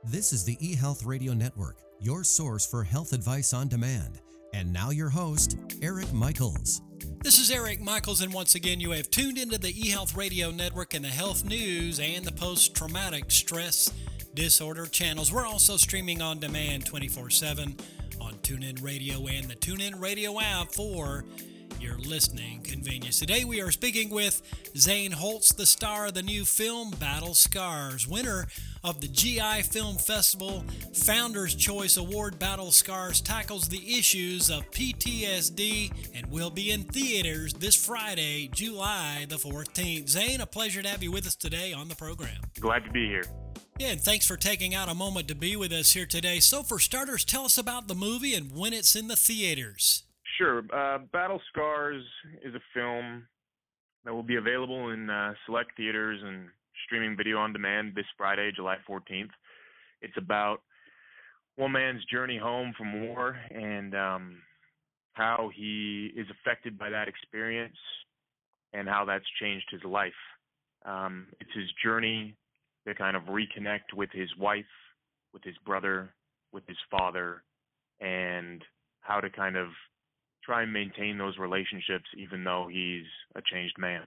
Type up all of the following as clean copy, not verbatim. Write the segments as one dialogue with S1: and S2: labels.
S1: This is the eHealth Radio Network, your source for health advice on demand. And now your host, Eric Michaels.
S2: This is Eric Michaels, and once again, you have tuned into the eHealth Radio Network and the health news and the post-traumatic stress disorder channels. We're also streaming on demand 24/7 on TuneIn Radio and the TuneIn Radio app for your listening convenience. Today we are speaking with Zane Holtz, the star of the new film Battle Scars, winner of the GI Film Festival Founders Choice Award. Battle Scars tackles the issues of PTSD and will be in theaters this Friday, July the 14th. Zane, a pleasure to have you with us today on the program.
S3: Glad to be here.
S2: Yeah, and thanks for taking out a moment to be with us here today. So for starters, tell us about the movie and when it's in the theaters.
S3: Sure. Battle Scars is a film that will be available in select theaters and streaming video on demand this Friday, July 14th. It's about one man's journey home from war and how he is affected by that experience and how that's changed his life. It's his journey to kind of reconnect with his wife, with his brother, with his father, and how to kind of try and maintain those relationships even though he's a changed man.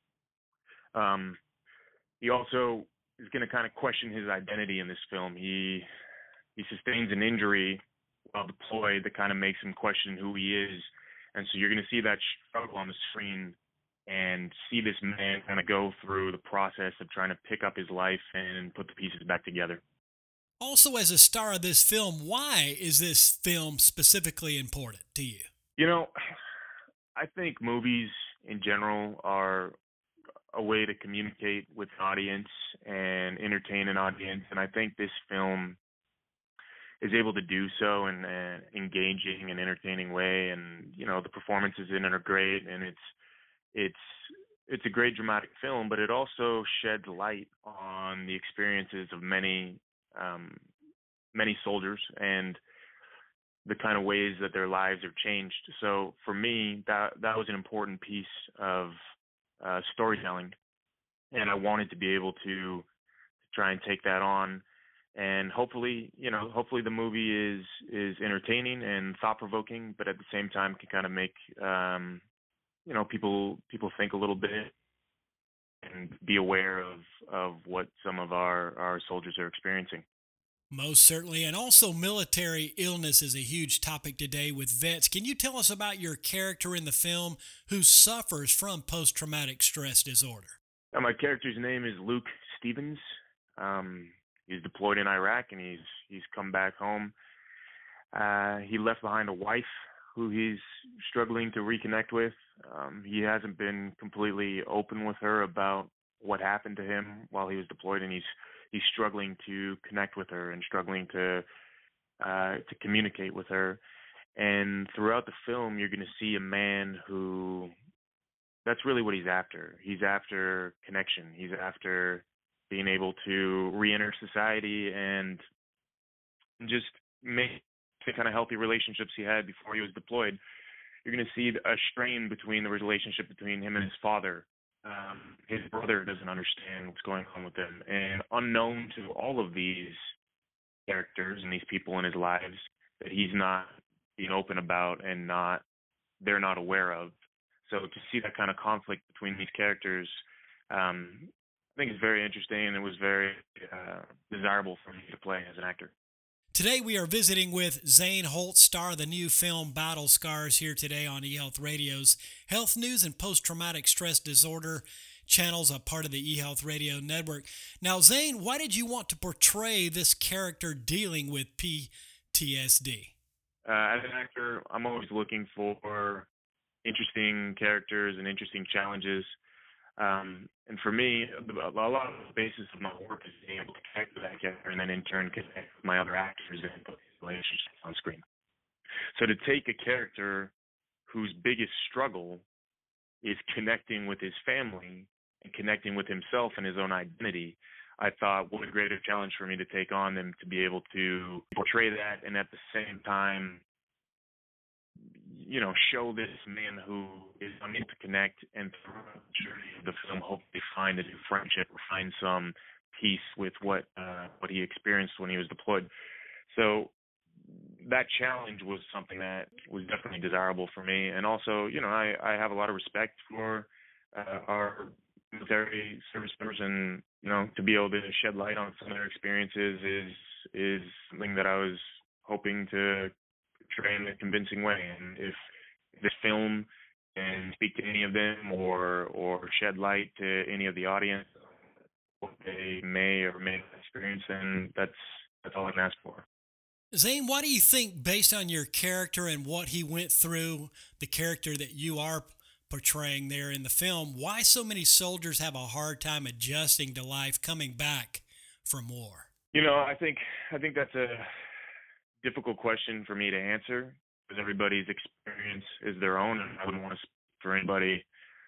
S3: He also is going to kind of question his identity in this film. He sustains an injury while deployed that kind of makes him question who he is. And so you're going to see that struggle on the screen and see this man kind of go through the process of trying to pick up his life and put the pieces back together.
S2: Also, as a star of this film, why is this film specifically important to you?
S3: You know, I think movies in general are a way to communicate with an audience and entertain an audience, and I think this film is able to do so in an engaging and entertaining way. And you know, the performances in it are great, and it's a great dramatic film, but it also sheds light on the experiences of many soldiers and the kind of ways that their lives are changed. So for me, that was an important piece of storytelling, and I wanted to be able to try and take that on, and hopefully the movie is entertaining and thought-provoking, but at the same time can kind of make people think a little bit and be aware of what some of our soldiers are experiencing.
S2: Most certainly. And also, military illness is a huge topic today with vets. Can you tell us about your character in the film who suffers from post-traumatic stress disorder?
S3: My character's name is Luke Stevens. He's deployed in Iraq, and he's come back home. He left behind a wife who he's struggling to reconnect with. He hasn't been completely open with her about what happened to him while he was deployed, and he's struggling to connect with her and struggling to communicate with her. And throughout the film, you're going to see a man who, that's really what he's after. He's after connection. He's after being able to re-enter society and just make the kind of healthy relationships he had before he was deployed. You're going to see a strain between the relationship between him and his father. His brother doesn't understand what's going on with him. And unknown to all of these characters and these people in his lives that he's not being open about and they're not aware of. So to see that kind of conflict between these characters, I think is very interesting, and it was very desirable for me to play as an actor.
S2: Today we are visiting with Zane Holtz, star of the new film Battle Scars, here today on eHealth Radio's Health News and Post-Traumatic Stress Disorder channels, a part of the eHealth Radio Network. Now, Zane, why did you want to portray this character dealing with PTSD?
S3: As an actor, I'm always looking for interesting characters and interesting challenges. And for me, a lot of the basis of my work is being able to connect with that character and then in turn connect with my other actors and put these relationships on screen. So to take a character whose biggest struggle is connecting with his family and connecting with himself and his own identity, I thought, what a greater challenge for me to take on than to be able to portray that and at the same time, show this man who is unable to connect, and throughout the journey of the film, hopefully find a new friendship or find some peace with what he experienced when he was deployed. So that challenge was something that was definitely desirable for me. And also, I have a lot of respect for our military service members, and to be able to shed light on some of their experiences is something that I was hoping to portray in a convincing way. And if this film can speak to any of them or shed light to any of the audience, what they may or may not experience, then that's all I can ask for.
S2: Zane, why do you think, based on your character and what he went through, the character that you are portraying there in the film, why so many soldiers have a hard time adjusting to life coming back from war?
S3: I think that's a difficult question for me to answer, because everybody's experience is their own, and I wouldn't want to speak for anybody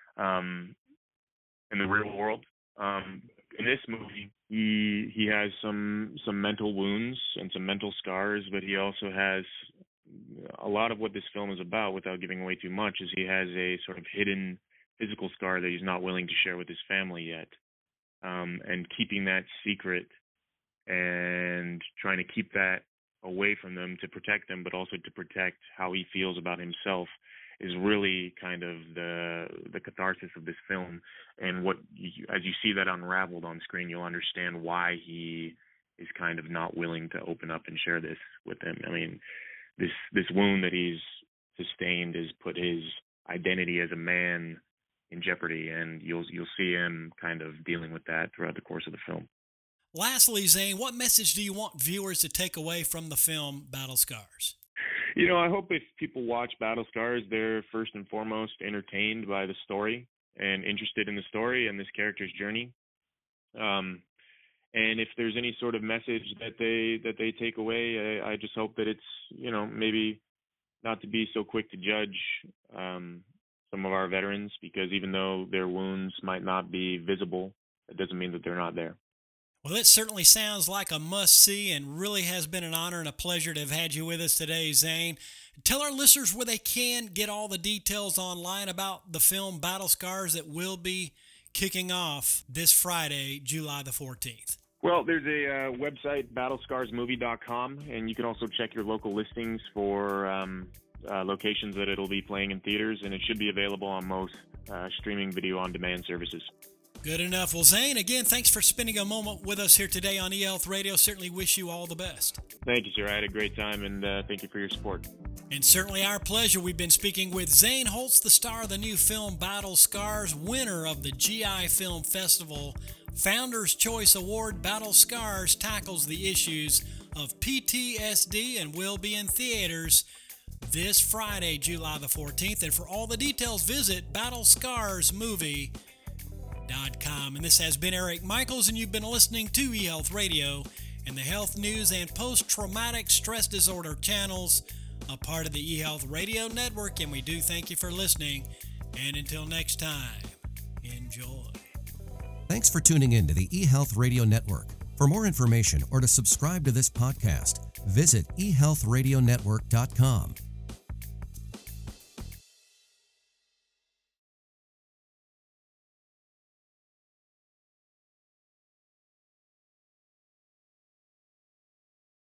S3: in the real world. In this movie, he has some mental wounds and some mental scars, but he also has a lot of what this film is about, without giving away too much, is he has a sort of hidden physical scar that he's not willing to share with his family yet. And keeping that secret and trying to keep that away from them to protect them, but also to protect how he feels about himself, is really kind of the catharsis of this film. And as you see that unraveled on screen, you'll understand why he is kind of not willing to open up and share this with them. I mean, this wound that he's sustained has put his identity as a man in jeopardy, and you'll see him kind of dealing with that throughout the course of the film.
S2: Lastly, Zane, what message do you want viewers to take away from the film Battle Scars?
S3: I hope if people watch Battle Scars, they're first and foremost entertained by the story and interested in the story and this character's journey. And if there's any sort of message that they take away, I just hope that it's, maybe not to be so quick to judge some of our veterans, because even though their wounds might not be visible, it doesn't mean that they're not there.
S2: Well, it certainly sounds like a must-see, and really has been an honor and a pleasure to have had you with us today, Zane. Tell our listeners where they can get all the details online about the film Battle Scars that will be kicking off this Friday, July the 14th.
S3: Well, there's a website, battlescarsmovie.com, and you can also check your local listings for locations that it'll be playing in theaters, and it should be available on most streaming video on-demand services.
S2: Good enough. Well, Zane, again, thanks for spending a moment with us here today on eHealth Radio. Certainly wish you all the best.
S3: Thank you, sir. I had a great time, and thank you for your support.
S2: And certainly our pleasure. We've been speaking with Zane Holtz, the star of the new film Battle Scars, winner of the GI Film Festival Founders' Choice Award. Battle Scars tackles the issues of PTSD and will be in theaters this Friday, July the 14th. And for all the details, visit battlescarsmovie.com. And this has been Eric Michaels, and you've been listening to eHealth Radio and the health news and post-traumatic stress disorder channels, a part of the eHealth Radio Network, and we do thank you for listening. And until next time, enjoy.
S1: Thanks for tuning in to the eHealth Radio Network. For more information or to subscribe to this podcast, visit eHealthRadioNetwork.com.